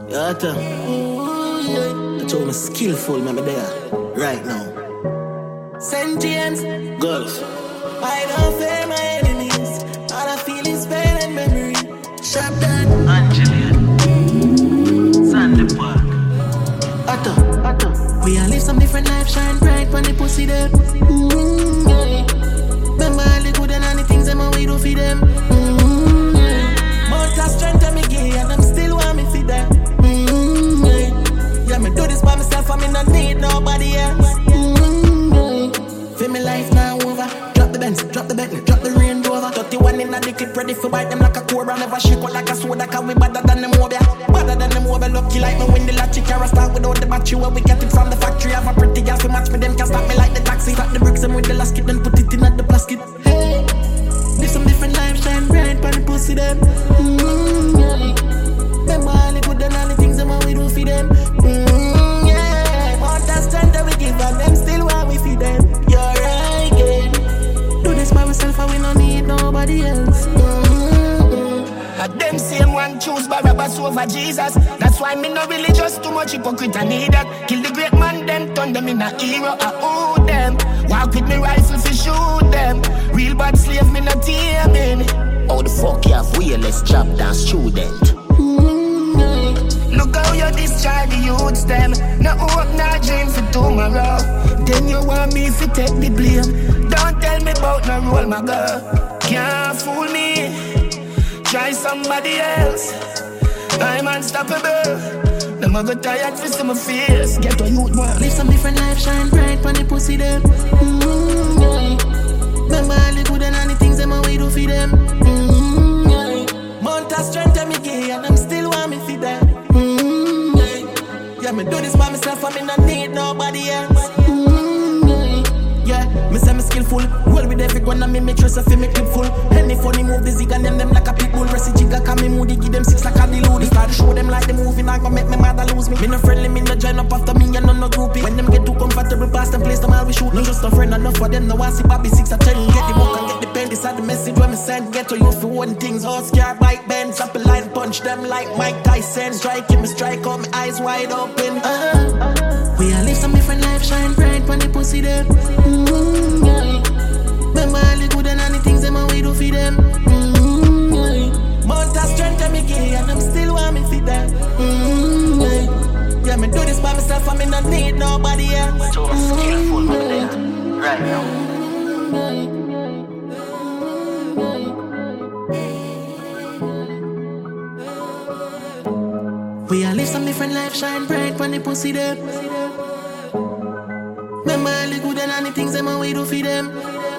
Yeah, that's how I'm skillful, man, there. Right now. St. James, girls. I don't fear my enemies. All I feel is pain and memory. Shut down. Angelia. Sandy Park. Otto. We all live some different life, shine bright when the pussy them. Remember all the good and all the things them and we do for them. More strength than me give and them still want me for them. Yeah, me do this by myself, I me not need nobody else. Feel me life now over. Drop the Benz, drop the Bentley, drop the Range Rover. 31 in the clip, ready for bite them like a cobra. Never shake out like a soda, cause we better than them over. Better than them over, lucky like me when the latchy car start without the battery. Where we get it from the factory. Have a pretty girl to match me, them can stop me like the taxi. Stop the bricks and with the last kit, then put it in at the plastic. Hey, live some different life, shine bright, pan the pussy them. Remember all the good and all the things them we do for them. Yeah, more that strength that we give and them still want we feed them. You're right, again. Do this by myself and we don't need nobody else. Them same one choose Barabbas over Jesus. That's why me no religious, too much hypocrite I need that. Kill the great man, then turn them in a hero. I owe them. Walk with me rifle fi shoot them. Real bad slave me not teaming. How the fuck you have realist job than student? Look how you discharge the youths them. No hope, no dream for tomorrow. Then you want me fi take the blame. Don't tell me about no role, my girl. Can't fool me. Try somebody else. I'm unstoppable. Them a go tired for some fears. Get a youth one. Live some different life, shine bright when the pussy them. Remember all the good and all the things them we do for them. Mount of strength and me give and them still want me for them. Yeah, me do this by myself and me not need nobody else. Yeah, me say me skillful. Roll with everyone and me make sure so fi me clip full. Any funny move the zig and them like a pitbull. Rest jigga can me moody, give them six like a delude. Start to show them like the movie, not gonna make me mad and lose me. Me no friendly, me no join up after me and no groupie. When them get too comfortable past them place them all we shoot. No just a friend enough for them, no one see Bobby 6 or 10. Get the book and get the pen, this are the message when me send. Get to you for one things, all scared bike bends. Up a line, punch them like Mike Tyson. Striking me, strike out, me eyes wide open. We all live some different life, shine bright when the pussy them. Remember all the good and all the things them we do for them. Mount of strength and me give and them still want me for them. Yeah, me do this by myself and me not need nobody else. So skillful, man, there. Right now. We all live some different life, shine bright when the pussy them. Remember all the good and all the things them we do for them.